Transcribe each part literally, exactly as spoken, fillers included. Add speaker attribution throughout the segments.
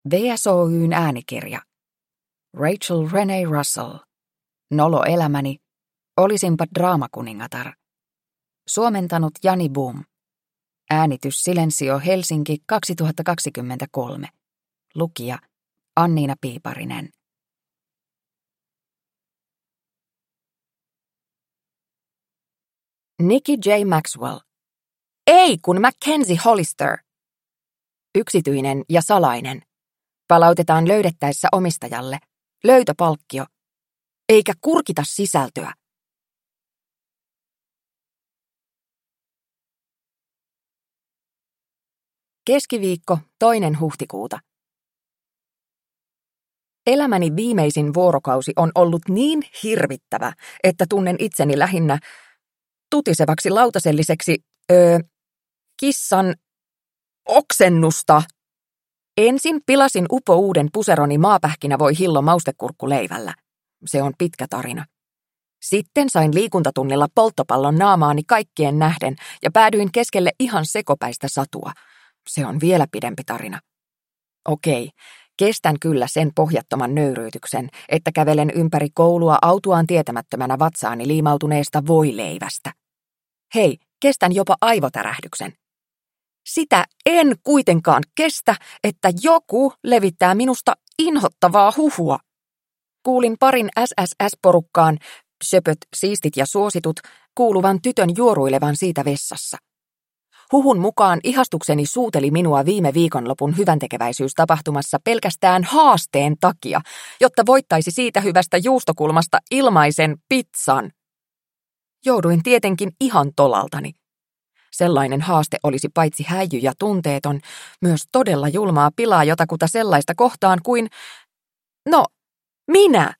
Speaker 1: V S O Y:n äänikirja. Rachel Renee Russell. Nolo elämäni. Olisinpa draamakuningatar. Suomentanut Jani Boom. Äänitys Silensio Helsinki kaksituhattakaksikymmentäkolme. Lukija Anniina Piiparinen. Nikki J. Maxwell. Ei kun Mackenzie Hollister. Yksityinen ja salainen. Palautetaan löydettäessä omistajalle. Löytöpalkkio. Eikä kurkita sisältöä. Keskiviikko, toinen huhtikuuta. Elämäni viimeisin vuorokausi on ollut niin hirvittävä, että tunnen itseni lähinnä tutisevaksi lautaselliseksi, öö, kissan oksennusta. Ensin pilasin upouuden puseroni maapähkinä voi hillo maustekurkkuleivällä. Se on pitkä tarina. Sitten sain liikuntatunnilla polttopallon naamaani kaikkien nähden ja päädyin keskelle ihan sekopäistä satua. Se on vielä pidempi tarina. Okei, kestän kyllä sen pohjattoman nöyryytyksen, että kävelen ympäri koulua autuaan tietämättömänä vatsaani liimautuneesta voileivästä. Hei, kestän jopa aivotärähdyksen. Sitä en kuitenkaan kestä, että joku levittää minusta inhottavaa huhua. Kuulin parin S S S-porukkaan, söpöt, siistit ja suositut, kuuluvan tytön juoruilevan siitä vessassa. Huhun mukaan ihastukseni suuteli minua viime viikonlopun hyväntekeväisyystapahtumassa pelkästään haasteen takia, jotta voittaisi siitä hyvästä juustokulmasta ilmaisen pizzan. Jouduin tietenkin ihan tolaltani. Sellainen haaste olisi paitsi häijy ja tunteeton, myös todella julmaa pilaa jotakuta sellaista kohtaan kuin, no, minä.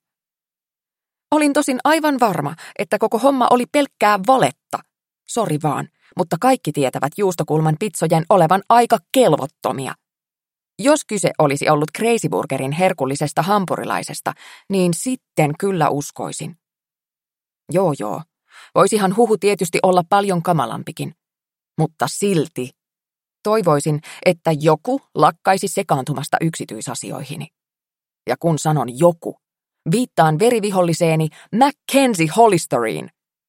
Speaker 1: Olin tosin aivan varma, että koko homma oli pelkkää valetta. Sori vaan, mutta kaikki tietävät juustokulman pitsojen olevan aika kelvottomia. Jos kyse olisi ollut Crazy Burgerin herkullisesta hampurilaisesta, niin sitten kyllä uskoisin. Joo joo, voisihan huhu tietysti olla paljon kamalampikin. Mutta silti toivoisin, että joku lakkaisi sekaantumasta yksityisasioihini. Ja kun sanon joku, viittaan veriviholliseeni Mackenzie Hollisteriin.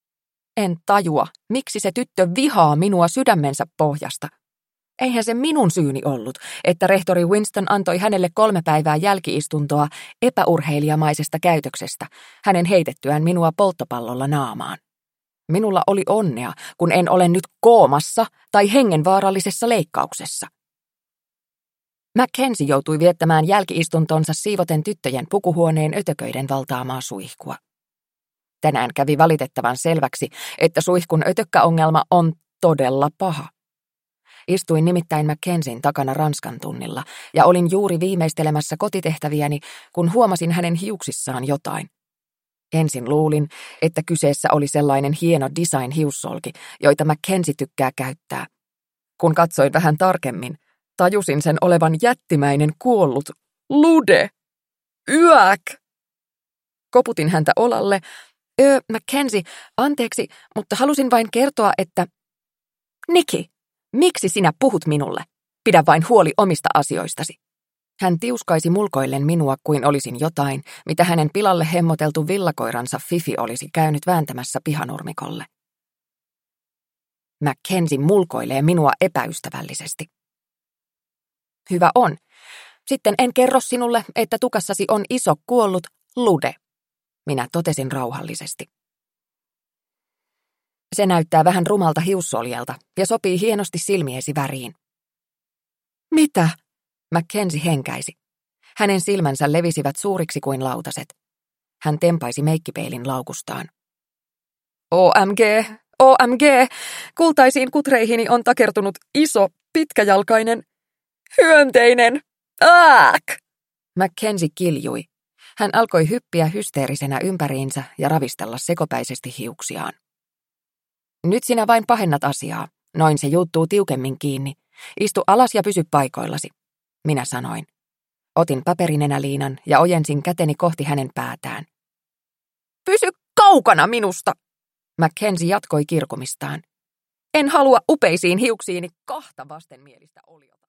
Speaker 1: En tajua, miksi se tyttö vihaa minua sydämensä pohjasta. Eihän se minun syyni ollut, että rehtori Winston antoi hänelle kolme päivää jälkiistuntoa epäurheilijamaisesta käytöksestä, hänen heitettyään minua polttopallolla naamaan. Minulla oli onnea, kun en ole nyt koomassa tai hengenvaarallisessa leikkauksessa. Mackenzie joutui viettämään jälkiistuntonsa siivoten tyttöjen pukuhuoneen ötököiden valtaamaa suihkua. Tänään kävi valitettavan selväksi, että suihkun ötökkäongelma on todella paha. Istuin nimittäin Mackenzien takana Ranskan tunnilla ja olin juuri viimeistelemässä kotitehtäviäni, kun huomasin hänen hiuksissaan jotain. Ensin luulin, että kyseessä oli sellainen hieno design-hiussolki, joita Mackenzie tykkää käyttää. Kun katsoin vähän tarkemmin, tajusin sen olevan jättimäinen kuollut lude. Yäk! Koputin häntä olalle. Öö, Mackenzie, anteeksi, mutta halusin vain kertoa, että... Nikki, miksi sinä puhut minulle? Pidä vain huoli omista asioistasi. Hän tiuskaisi mulkoillen minua kuin olisin jotain, mitä hänen pilalle hemmoteltu villakoiransa Fifi olisi käynyt vääntämässä pihanurmikolle. Mackenzie mulkoilee minua epäystävällisesti. Hyvä on. Sitten en kerro sinulle, että tukassasi on iso kuollut lude. Minä totesin rauhallisesti. Se näyttää vähän rumalta hiussoljelta ja sopii hienosti silmiesi väriin. Mitä? Mackenzie henkäisi. Hänen silmänsä levisivät suuriksi kuin lautaset. Hän tempaisi meikkipeilin laukustaan. O M G, O M G, kultaisiin kutreihini on takertunut iso, pitkäjalkainen, hyönteinen. Aak! Mackenzie kiljui. Hän alkoi hyppiä hysteerisenä ympäriinsä ja ravistella sekopäisesti hiuksiaan. Nyt sinä vain pahennat asiaa. Noin se juuttuu tiukemmin kiinni. Istu alas ja pysy paikoillasi, minä sanoin. Otin paperinenäliinan ja ojensin käteni kohti hänen päätään. Pysy kaukana minusta, Mackenzie jatkoi kirkumistaan. En halua upeisiin hiuksiini kahta vastenmielistä oliota.